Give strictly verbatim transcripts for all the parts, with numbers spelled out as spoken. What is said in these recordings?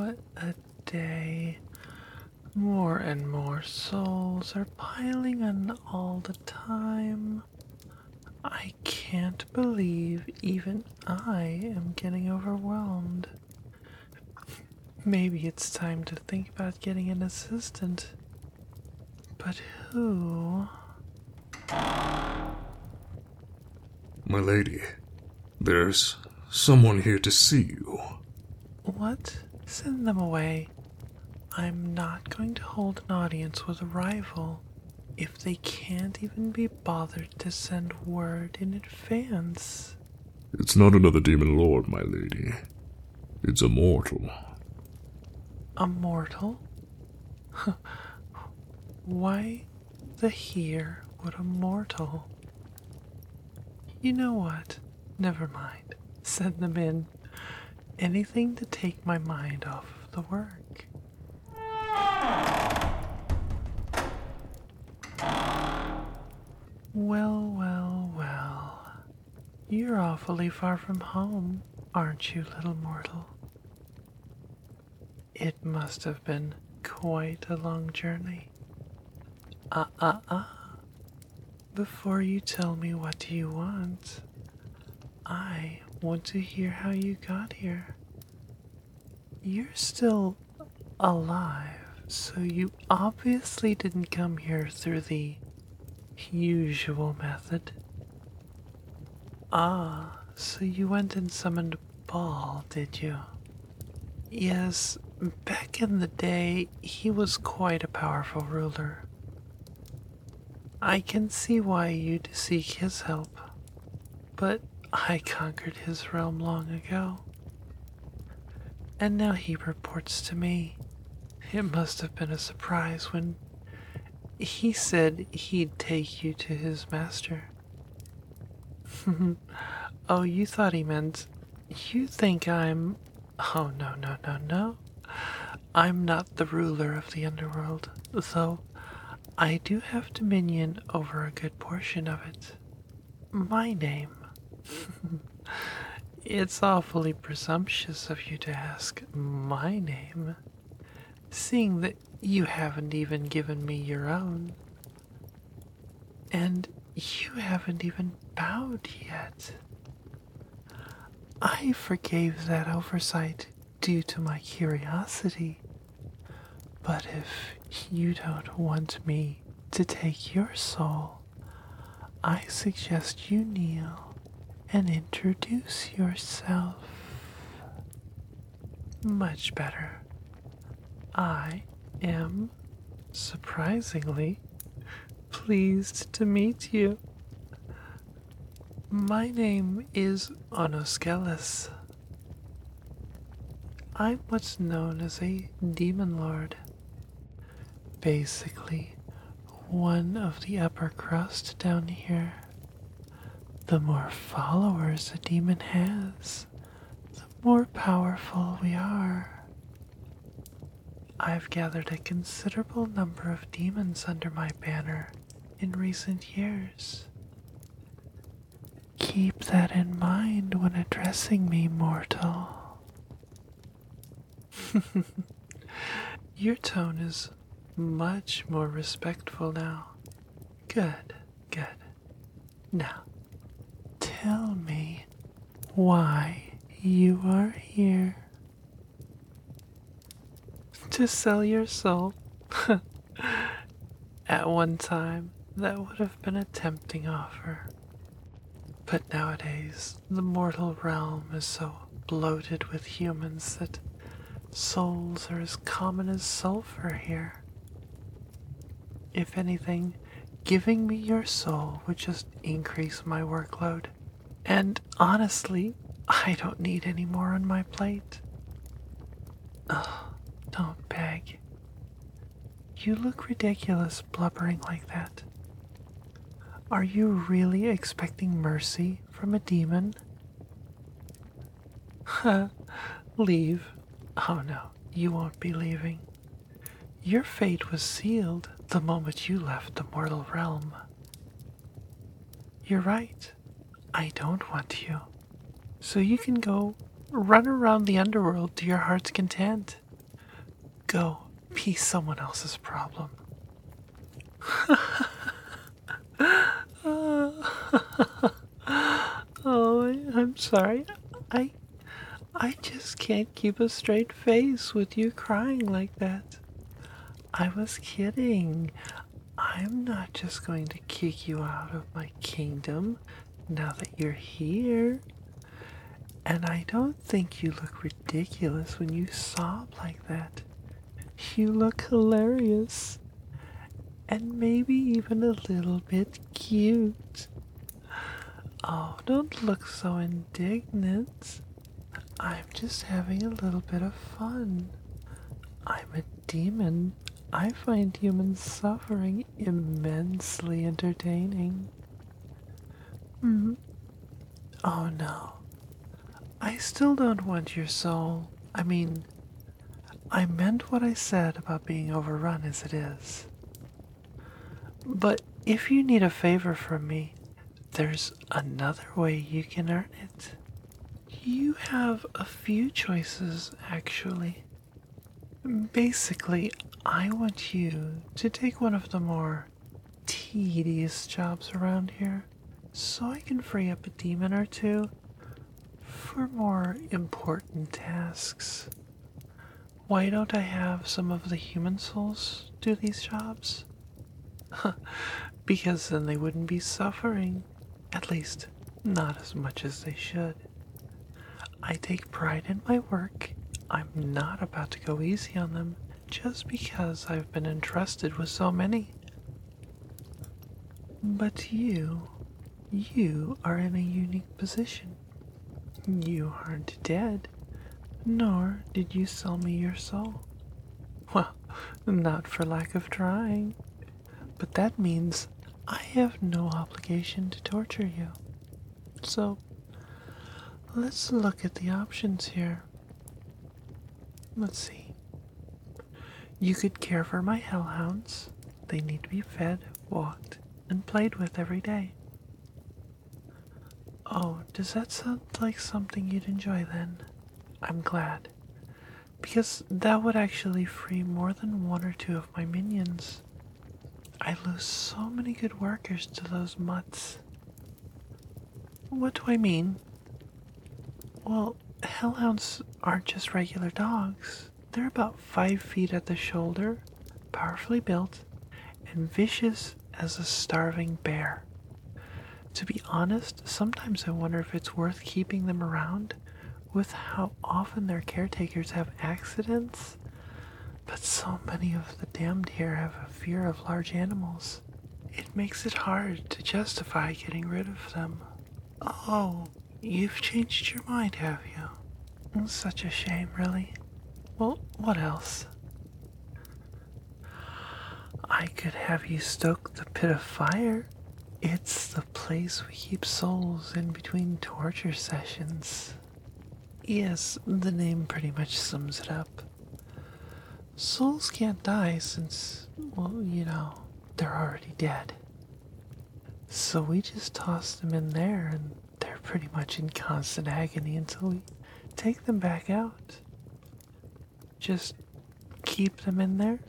What a day. More and more souls are piling in all the time. I can't believe even I am getting overwhelmed. Maybe it's time to think about getting an assistant. But who? My lady, there's someone here to see you. What? Send them away. I'm not going to hold an audience with a rival if they can't even be bothered to send word in advance. It's not another demon lord, my lady. It's a mortal. A mortal? Why the here would a mortal? You know what? Never mind. Send them in. Anything to take my mind off of the work. Well, well, well. You're awfully far from home, aren't you, little mortal? It must have been quite a long journey. Ah, ah, ah. Before you tell me what you want, I want to hear how you got here. You're still alive, so you obviously didn't come here through the usual method. Ah, so you went and summoned Baal, did you? Yes, back in the day, he was quite a powerful ruler. I can see why you'd seek his help, but I conquered his realm long ago. And now he reports to me. It must have been a surprise when he said he'd take you to his master. Oh, you thought he meant, you think I'm... Oh, no, no, no, no. I'm not the ruler of the underworld, though I do have dominion over a good portion of it. My name. It's awfully presumptuous of you to ask my name, seeing that you haven't even given me your own. And you haven't even bowed yet. I forgave that oversight due to my curiosity. But if you don't want me to take your soul, I suggest you kneel and introduce yourself. Much better. I am, surprisingly, pleased to meet you. My name is Onoskelis. I'm what's known as a demon lord. Basically, one of the upper crust down here. The more followers a demon has, the more powerful we are. I've gathered a considerable number of demons under my banner in recent years. Keep that in mind when addressing me, mortal. Your tone is much more respectful now. Good, good. Now, tell me why you are here. To sell your soul? At one time, that would have been a tempting offer. But nowadays, the mortal realm is so bloated with humans that souls are as common as sulfur here. If anything, giving me your soul would just increase my workload. And honestly, I don't need any more on my plate. Ugh, don't beg. You look ridiculous blubbering like that. Are you really expecting mercy from a demon? Ha, leave. Oh no, you won't be leaving. Your fate was sealed the moment you left the mortal realm. You're right. I don't want you. So you can go run around the underworld to your heart's content. Go be someone else's problem. Oh, I'm sorry. I I just can't keep a straight face with you crying like that. I was kidding. I'm not just going to kick you out of my kingdom now that you're here. And I don't think you look ridiculous when you sob like that. You look hilarious. And maybe even a little bit cute. Oh, don't look so indignant. I'm just having a little bit of fun. I'm a demon. I find human suffering immensely entertaining. Hmm. Oh no. I still don't want your soul. I mean, I meant what I said about being overrun as it is. But if you need a favor from me, there's another way you can earn it. You have a few choices, actually. Basically, I want you to take one of the more tedious jobs around here so I can free up a demon or two for more important tasks. Why don't I have some of the human souls do these jobs? Because then they wouldn't be suffering. At least, not as much as they should. I take pride in my work. I'm not about to go easy on them just because I've been entrusted with so many. But you, you are in a unique position. You aren't dead, nor did you sell me your soul. Well, not for lack of trying. But that means I have no obligation to torture you. So, let's look at the options here. Let's see. You could care for my hellhounds. They need to be fed, walked, and played with every day. Oh, does that sound like something you'd enjoy then? I'm glad. Because that would actually free more than one or two of my minions. I lose so many good workers to those mutts. What do I mean? Well, hellhounds aren't just regular dogs. They're about five feet at the shoulder, powerfully built, and vicious as a starving bear. To be honest, sometimes I wonder if it's worth keeping them around with how often their caretakers have accidents. But so many of the damned here have a fear of large animals. It makes it hard to justify getting rid of them. Oh, you've changed your mind, have you? Such a shame, really. Well, what else? I could have you stoke the pit of fire. It's the place we keep souls in between torture sessions. Yes, the name pretty much sums it up. Souls can't die since, well, you know, they're already dead. So we just toss them in there and they're pretty much in constant agony until we take them back out. Just keep them in there.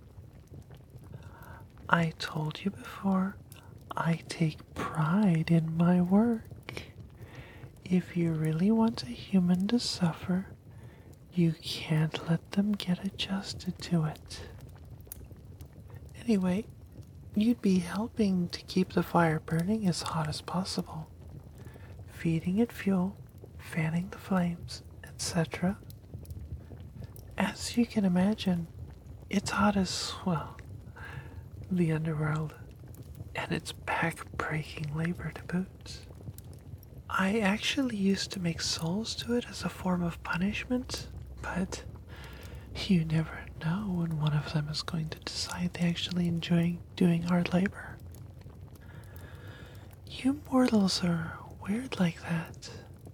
I told you before, I take pride in my work. If you really want a human to suffer, you can't let them get adjusted to it. Anyway, you'd be helping to keep the fire burning as hot as possible, feeding it fuel, fanning the flames, et cetera. As you can imagine, it's hot as, well, the underworld, and it's back-breaking labor to boot. I actually used to make souls to it as a form of punishment, but you never know when one of them is going to decide they actually enjoy doing hard labor. You mortals are weird like that.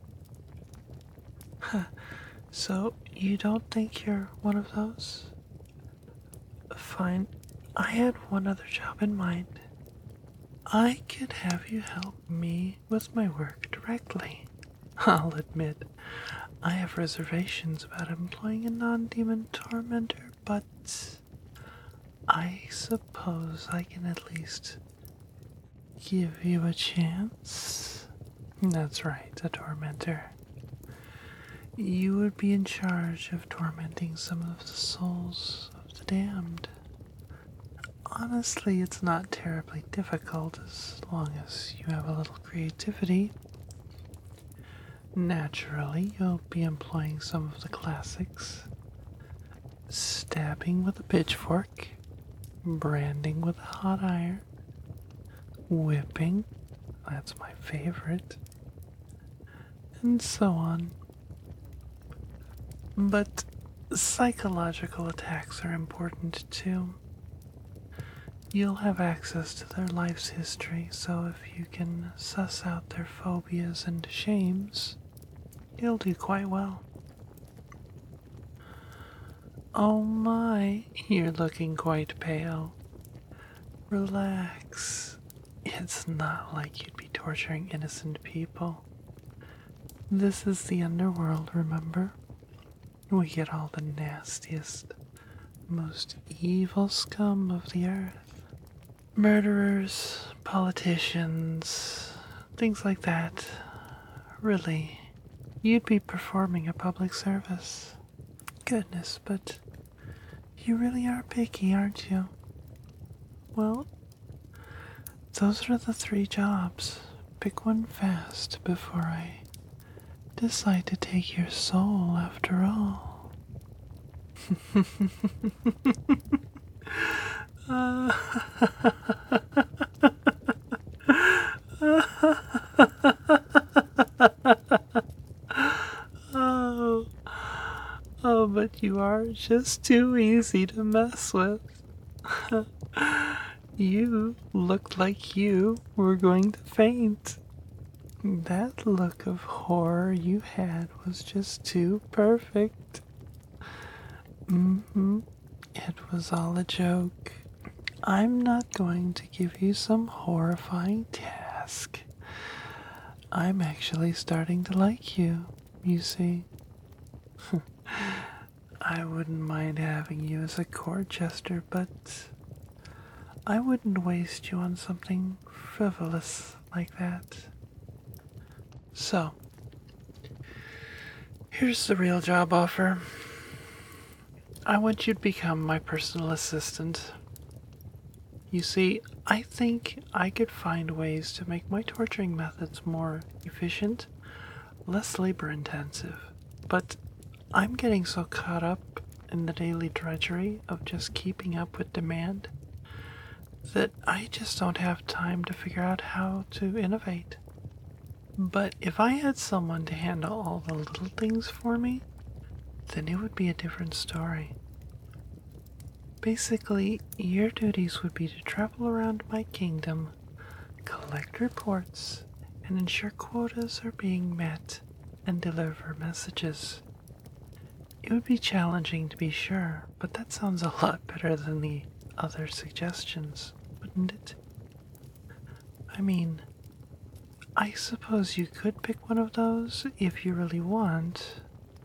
Huh. So, you don't think you're one of those? Fine. I had one other job in mind. I could have you help me with my work directly. I'll admit, I have reservations about employing a non-demon tormentor, but I suppose I can at least give you a chance. That's right, a tormentor. You would be in charge of tormenting some of the souls of the damned. Honestly, it's not terribly difficult as long as you have a little creativity. Naturally, you'll be employing some of the classics. Stabbing with a pitchfork, branding with a hot iron, whipping, that's my favorite, and so on. But psychological attacks are important too. You'll have access to their life's history, so if you can suss out their phobias and shames, you'll do quite well. Oh my, you're looking quite pale. Relax. It's not like you'd be torturing innocent people. This is the underworld, remember? We get all the nastiest, most evil scum of the earth. Murderers, politicians, things like that. Really, you'd be performing a public service. Goodness, but you really are picky, aren't you? Well, those are the three jobs. Pick one fast before I decide to take your soul after all. uh, oh, oh, but you are just too easy to mess with. You looked like you were going to faint. That look of horror you had was just too perfect. Mm-hmm. It was all a joke. I'm not going to give you some horrifying task. I'm actually starting to like you, you see. I wouldn't mind having you as a court jester, but I wouldn't waste you on something frivolous like that. So, here's the real job offer. I want you to become my personal assistant. You see, I think I could find ways to make my torturing methods more efficient, less labor intensive, but I'm getting so caught up in the daily drudgery of just keeping up with demand that I just don't have time to figure out how to innovate. But if I had someone to handle all the little things for me, then it would be a different story. Basically, your duties would be to travel around my kingdom, collect reports, and ensure quotas are being met, and deliver messages. It would be challenging to be sure, but that sounds a lot better than the other suggestions, wouldn't it? I mean, I suppose you could pick one of those if you really want.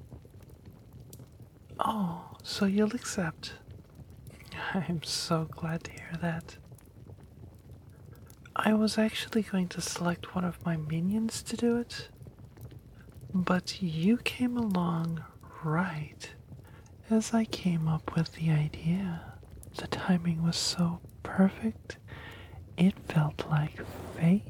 Oh, so you'll accept. I'm so glad to hear that. I was actually going to select one of my minions to do it, but you came along right as I came up with the idea. The timing was so perfect, it felt like fate.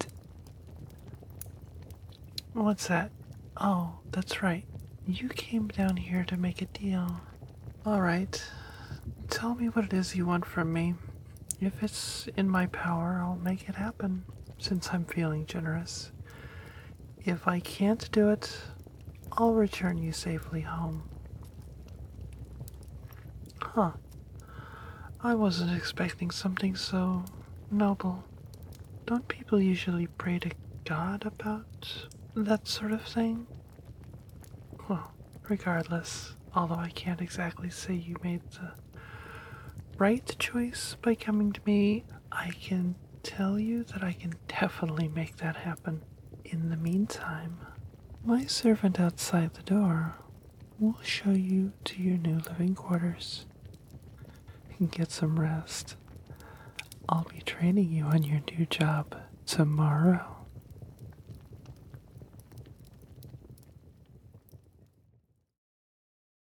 What's that? Oh, that's right. You came down here to make a deal. Alright. Tell me what it is you want from me. If it's in my power, I'll make it happen, since I'm feeling generous. If I can't do it, I'll return you safely home. Huh. I wasn't expecting something so noble. Don't people usually pray to God about that sort of thing? Well, regardless, although I can't exactly say you made the right choice by coming to me, I can tell you that I can definitely make that happen. In the meantime, my servant outside the door will show you to your new living quarters. and get some rest. I'll be training you on your new job tomorrow.